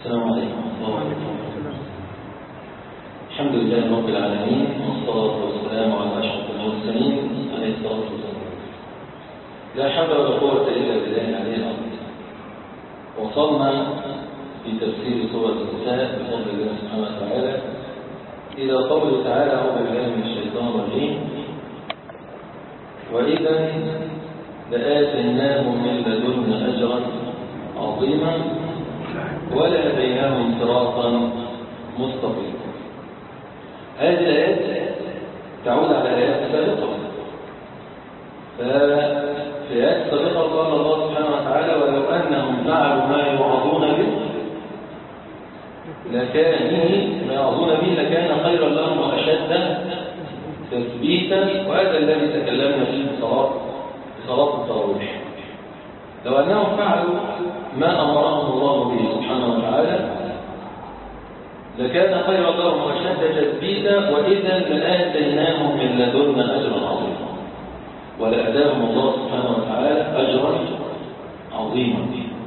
السلام عليكم ورحمة الله وبركاته. الحمد لله رب العالمين، والصلاة والسلام على أشرف المرسلين عليه الصلاة والسلام. لا حول ولا قوة إلا بالله العلي العظيم. وصلنا في تفسير سورة النساء بفضل الله سبحانه وتعالى إلى قوله تعالى: أعوذ بالله من الشيطان الرجيم: وإذا لآتيناهم من لدنا أجرا عظيما ولهديناهم صراطا مستقيما. هذه الآيات تعود على آيات سابقة، ففي آيات سابقة قال الله سبحانه وتعالى: ولو أنهم فعلوا ما يوعظون به لكان خيرا لهم وأشد تثبيتا. وهذا الذي تكلمنا فيه بصلاة التراويح. لو أنهم فعلوا ما أمرهم الله به سبحانه وتعالى لكان خيرا لهم وأشد تثبيتا، وإذا لآتيناهم من لدنا أجرا عظيما. ولآتاهم الله سبحانه وتعالى أجرا عظيما.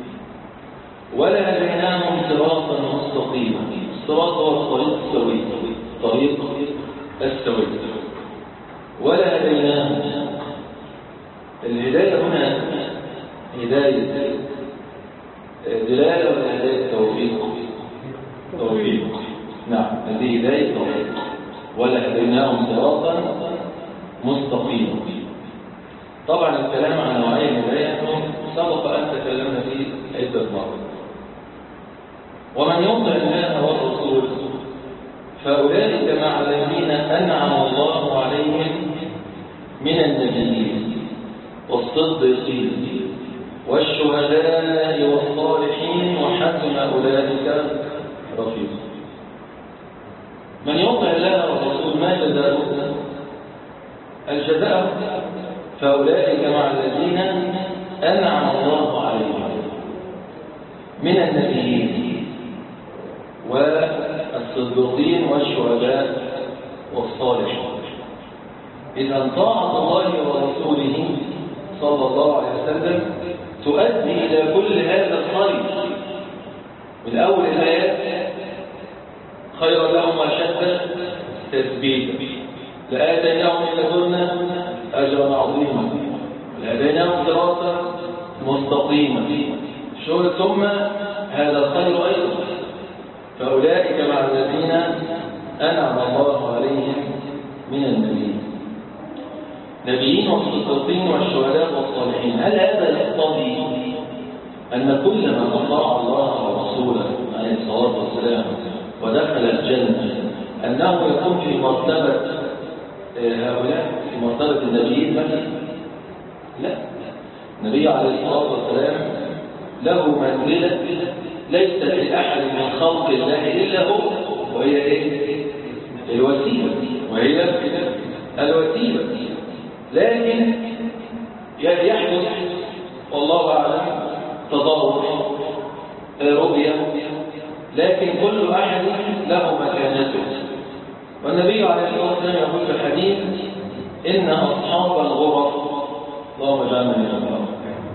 ولهديناهم صراطا مستقيما. الصراط هو الطريق السوي، طريق السوي. ولهديناهم، الهداية هنا هداية دلالة ولا هداية توفيق؟ نعم، هذه هداية توفيق. ولهديناهم صراطا مستقيما. طبعا الكلام عن نوعية الهداية سبق أن تكلمنا فيه عدة مرات. ومن يطع الله والرسول فأولئك مع الذين أنعم الله عليهم من النبيين والصديقين والشهداء والصالحين وحسن أولئك رفيقا. من يطع الله والرسول ما جزاؤه؟ الجزاء فأولئك مع الذين أنعم الله عليهم من النبيين والصديقين والشهداء والصالحين. إذا طاعة الله ورسوله صلى الله عليه وسلم تؤدي إلى كل هذا الخير. من أول الآيات: خيرا لهم وأشد تثبيتا، لآتيناهم من لدنا أجرا عظيما، لآتيناهم صراطا مستقيما. ثم هذا الخير أيضا فأولئك مع الذين أنعم الله عليهم من النبيين والصديقين والشهداء والصالحين. هل هذا يقتضي أن كل من أطاع الله ورسوله عليه الصلاة والسلام ودخل الجنة أنه يكون في مرتبة هؤلاء، في مرتبة النبيين مثلا؟ لا، النبي عليه الصلاة والسلام له منزلة ليست لأحد من خلق الله إلا هو، وهي إيه؟ الوسيلة، وهي الوسيلة. لكن يحدث والله أعلم تضارب رؤية، لكن كل أحد له مكانته. والنبي عليه الصلاة والسلام يقول في الحديث: إن أصحاب الغرف، اللهم اجعلنا منهم،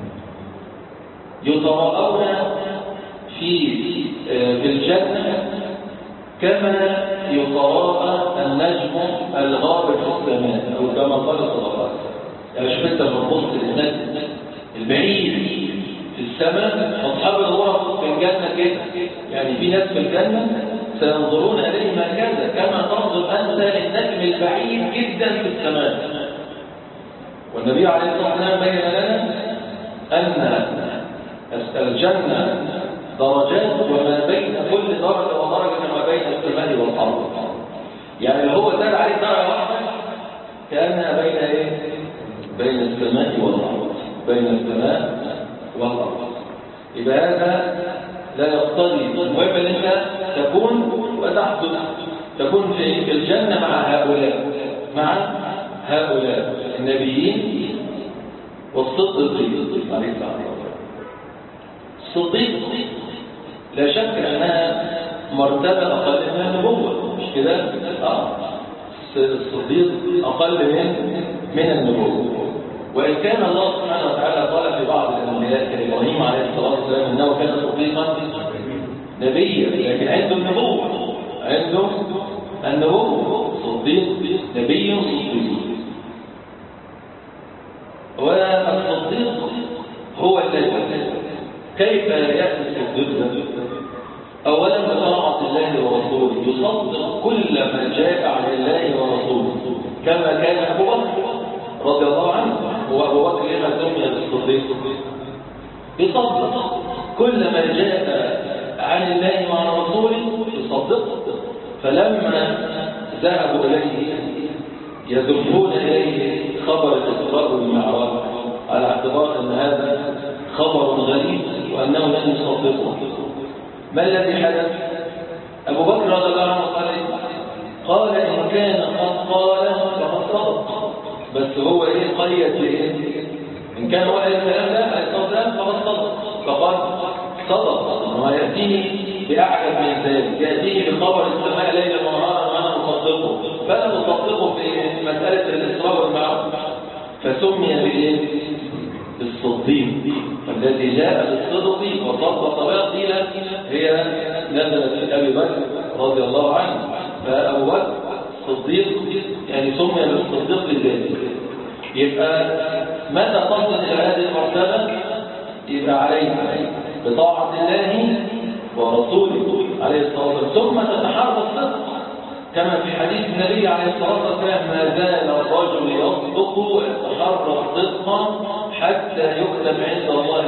يتراءون في الجنة كما يتراءى النجم الغابر في السماء، أو كما قال صلى الله عليه وسلم. يعني شوف أنت بتبص للنجم البعيد في السماء، أصحاب الغرف في الجنة كده، يعني في ناس في الجنة سينظرون إليهم هكذا كما تنظر أنت للنجم البعيد جدا في السماء. والنبي عليه الصلاة والسلام بين لنا أن الجنة درجات، وما بين كل درجة ودرجة ما بين السماء والأرض. يعني لو هو زاد عليه درجة واحدة كأنها بين إيه؟ بين السماء والأرض، بين السماء والأرض. يبقى هذا لا يقتضي. المهم ان انت تكون في الجنة مع هؤلاء النبيين والصديقين عليه الصلاة والسلام. الصديق لا شك أنها مرتبة أقل من النبوة، مش كده؟ الصديق أقل من النبوة. وإن كان الله سبحانه وتعالى قال في بعض الأنبياء كإبراهيم عليه الصلاة والسلام إنه كان صديقا نبيا لكن عنده النبوة، عنده النبوة، صديق نبي صديق. والصديق هو الذي كيف يأتي الصديق؟ أولا بطاعة الله ورسوله، يصدق كل ما جاء عن الله ورسوله كما كان أبو بكر رضي الله عنه. وأبو بكر لما سمي بالصديق؟ يصدق كل ما جاء عن الله وعن رسوله، يصدق. فلما ذهبوا إليه يدفون إليه خبر الإسراء والمعراج على اعتبار أن هذا خبر غريب وأنه لن يصدقه، ما الذي حدث؟ أبو بكر رضي الله عنه قال إن كان قد قال فقد صدق. بس هو قيد بإيه؟ إن كان هو الكلام ده فقد صدق، فقد صدق. ويأتيه بأعجب من ذلك، يأتيه بخبر السماء ليلا ونهارا وأنا مصدقه، فأنا مصدقه في مسألة الإسراء والمعراج، فسمي بإيه؟ بالصديق. الذي جاء بالصدق وصدق باطلا هي نزلت في أبي بكر رضي الله عنه. فأبو بكر صديق يعني سمي بالصديق لذلك. يبقى متى تصل إلى هذه المرتبة؟ يبقى عليه بطاعة الله ورسوله عليه الصلاة والسلام، ثم تتحرى الصدق كما في حديث النبي عليه الصلاة والسلام: ما زال الرجل يصدق ويتحرى الصدق حتى يكتب عند الله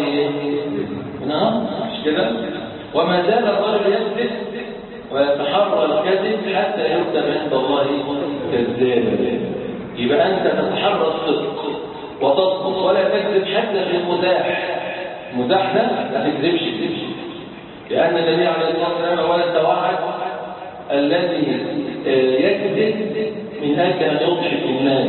نعم مش كده؟ وما زال الرجل يكذب ويتحرى الكذب حتى يكتب عند الله كذابا. يبقى أنت تتحرى الصدق وتصدق ولا تكذب حتى في المزاح. المزاح ده ما تكذبش، لأن النبي عليه الصلاة والسلام ولا توعد الذي يكذب من أجل أن يضحك الناس.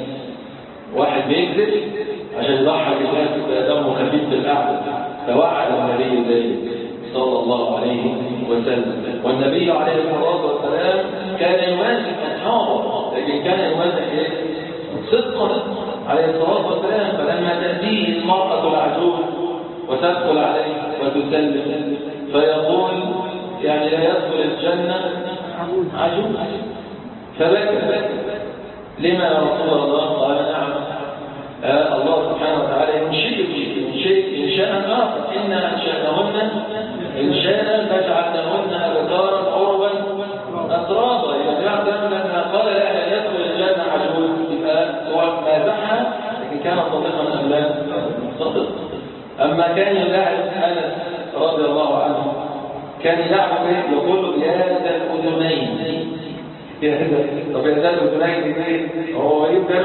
واحد بيكذب عشان يضحك الناس دمه خفيف في القعدة، توعد النبي ذلك صلى الله عليه وسلم. والنبي عليه الصلاة والسلام كان يمازح أصحابه، لكن كان يمازح صدقا عليه الصلاة والسلام. فلما تأتيه المرأة العجوز وتدخل عليه وتسلم فيقول يعني لا يدخل الجنة عجوز، فبكى. لما يا رسول الله؟ قال نعم الله سبحانه وتعالى ينشئ إنشاء آخر، إنا أنشأنهن إنشاء فجعلنهن أبكارا عربا أترابا. يبقى لما قال لا يدخل الجنة عجوز يبقى هو مازحها، لكن كان صديقا أم لا؟ صدق. أما كان يلاعب أنس رضي الله عنه، كان يلعب يقول يا ذا الأذنين. طب يا ذا الأذنين هو يبدأ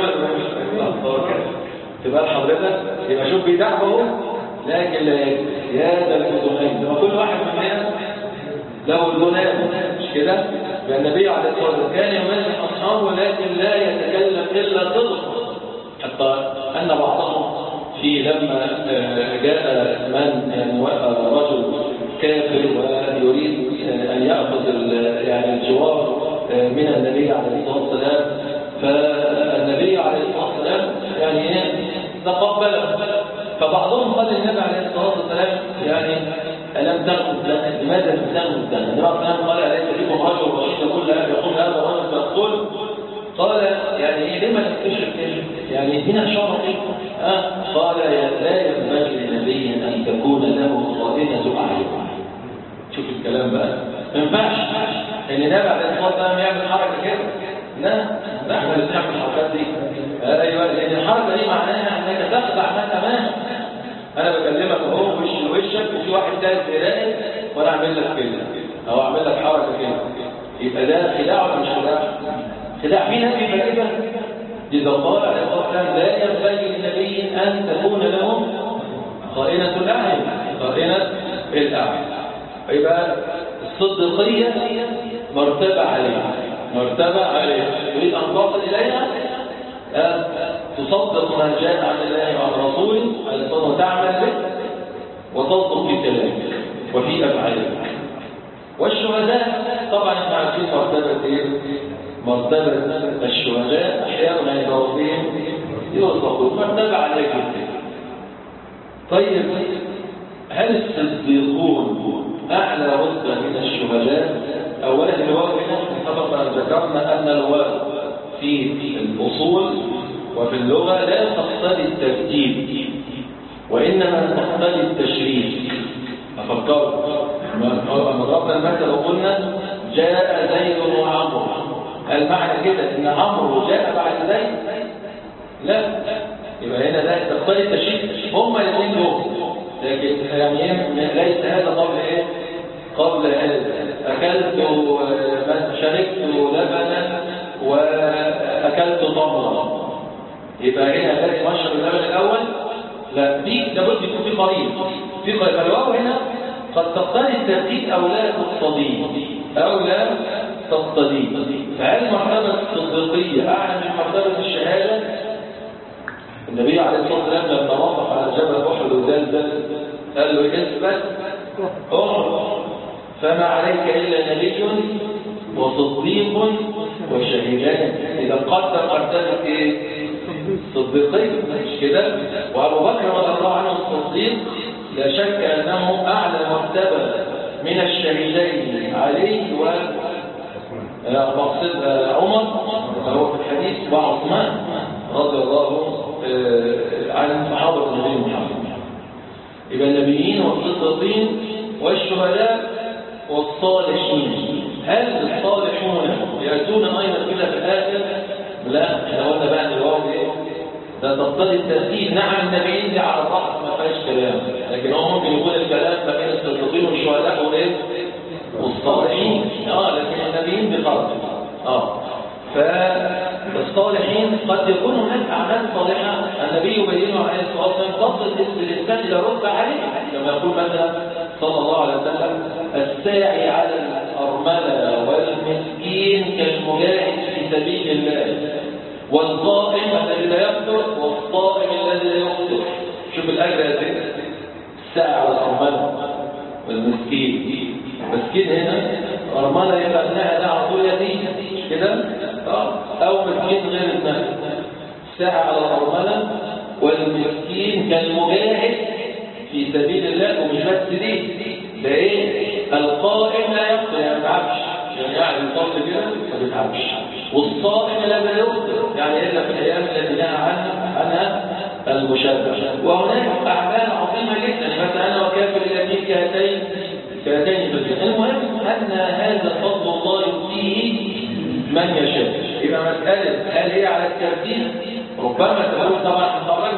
تبقى حضرتك يبقى شوف بيدعبه لكن لا يجب يا ذا الأذنين. لما كل واحد مننا له الأذنان مش كده؟ النبي عليه الصلاة والسلام كان يمازح أصحابه لكن لا يتكلم إلا صدق، حتى أن بعضهم في لما جاء من رجل كافر ويريد أن يأخذ يعني الجوار من النبي عليه الصلاة والسلام، فالنبي عليه الصلاة والسلام يعني تقبله. فبعضهم قال للنبي عليه الصلاة والسلام يعني ألم تأخذ لنا؟ لماذا لم تأخذ لنا؟ النبي عليه الصلاة والسلام قال أليس فيكم رجل رشيد يقول هذا الرجل فأقول قال يعني لما تكتشف يعني هنا شرط قال لا ينبغي لنبي أن تكون له خائنة أعين. شوف الكلام بقى، ما ينفعش ان النبي عليه الصلاه والسلام يعمل حركه كده، لا احنا اللي بنعمل الحركات دي. ايوه، لان الحركه دي معناها انك تخدع من امامك. انا بكلمك اهو وش لوشك وفي واحد ثالث يراقب وانا اعمل لك كده او اعمل لك حركه كده، يبقى ده خداع ولا مش خداع؟ خداع. في نبي غالبا إذا قال عليه الصلاه والسلام لا ينبغي للنبي ان تكون له خائنه الاعين، خائنه الاعين. يبقى الصديقية مرتبة عليها، تريد أن تصل إليها تصدق ما جاء عن الله وعن رسوله عليه الصلاة وتعمل به وتصدق في كلامك وفي أفعالك. والشهداء طبعا احنا عارفين مرتبة الشهداء أحيانا عند ربهم يرزقون، مرتبة عليك. طيب هل الصديقون أعلى رتبة من الشهداء. أولا الواو هنا سبق أن ذكرنا أن الواو في الأصول وفي اللغة لا تقتضي الترتيب وإنما تقتضي التشريف. أفكرت لما ضربنا المثل وقلنا جاء زيد وعمرو، هل معنى كده إن عمرو جاء بعد زيد؟ لا، يبقى هنا لا تقتضي التشريف، هما الاثنين دول، لكن يعني ليس هذا قبل ايه؟ قبل اكلت شربت لبنا واكلت تمرا، يبقى هنا لازم اشرب اللبن الاول؟ لا، دي لابد يكون في قريب، فالواو هنا قد تقتضي الترتيب او لا تقتضي. فهل المرتبه الصديقيه اعلى من مرتبه الشهاده؟ النبي عليه الصلاة والسلام لما وقف على جبل أحد وزلزل قال له اثبت اعرف فما عليك إلا نبي وصديق وشهيدان. إذا قدر مرتبة إيه؟ صديقين، مش كده؟ وأبو بكر رضي الله عنه الصديق لا شك أنه أعلى مرتبة من الشهيدين علي عمر وهو في الحديث وعثمان رضي الله عن صحابة النبي محمد. يبقى النبيين والصديقين والشهداء والصالحين. هل الصالحون يأتون أيضا كده في الآخر؟ لا، احنا قلنا بقى ان الواو ايه؟ ده تقتضي الترتيب. نعم النبيين دي على الرأس ما فيهاش كلام، لكن هو ممكن يكون الكلام ما بين الصديقين والشهداء وايه؟ والصالحين. لكن النبيين بفرق. فالصالحين قد يكون هناك أعمال صالحة النبي يبينه عليه الصلاة والسلام تصل بالإنسان إلى رتبة عليه، كما يقول مثلا صلى الله عليه وسلم الساعي على الأرملة والمسكين كالمجاهد في سبيل الله والقائم الذي لا يقدر والصائم الذي لا يقدر. شوف الأجر ازاي؟ الساعي على الأرملة والمسكين. مسكين هنا أرملة يبقى أنها ده على طول يتيم كده، أو مسكين غير الناس. الساعة على الأرملة والمسكين كالمجاهد في سبيل الله. ومش بس دي، ده إيه؟ القائم لا يقدر، يعني ما بيتعبش، يعني قاعد يصلي كده ما بيتعبش. والصائم لا يقدر، يعني إلا في الأيام التي نهى عنها المشابهة. وهناك أعمال عظيمة جدا، مثلا أنا وكافر اليتيم كهاتين في الجنة. المهم أن هذا فضل الله يؤتيه من يشاء. يبقى مسألة هل هي على الترتيب؟ ربما تقول طبعا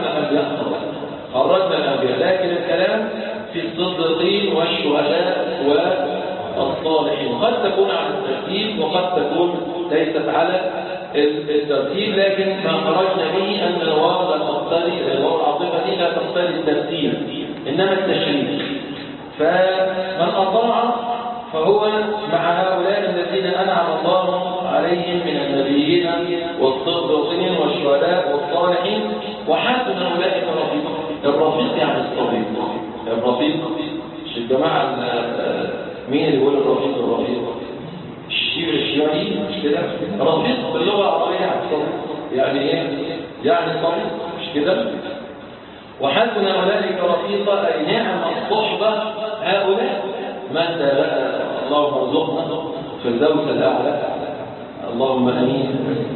خرجنا الأنبياء، لكن الكلام في الصديقين والشهداء والصالحين. قد تكون على الترتيب وقد تكون ليست على الترتيب، لكن ما خرجنا به أن الواو لا تقتضي، الواو العاطفة دي لا تقتضي الترتيب إنما التشريف. فمن أطاع فهو مع هؤلاء الذين أنعم الله عليهم من النبيين والصديقين والشهداء والصالحين وحسن أولئك رفيقا. الرفيق يعني الصديق. الرفيق مش الجماعة مين اللي يقول الرفيق؟ الشيعي الشيعي مش كده؟ رفيق باللغة العربية يعني ايه؟ يعني صديق مش كده؟ وحسن أولئك رفيقا أي نعم الصحبة هؤلاء. متى بقى اللهم ارزقنا في الدوس الأعلى اللهم أمين.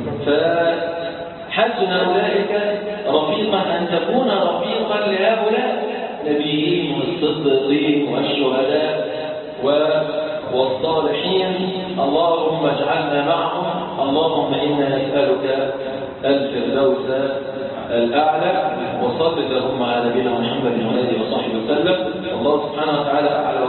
فحسن أولئك رفيقا أن تكون رفيقا لهؤلاء نبيين والصديقين والشهداء والصالحين. اللهم اجعلنا معهم. اللهم إنا نسألك الفردوس الأعلى. وصل اللهم على نبينا محمد وآله وصحبه وسلم. والله سبحانه وتعالى أعلم.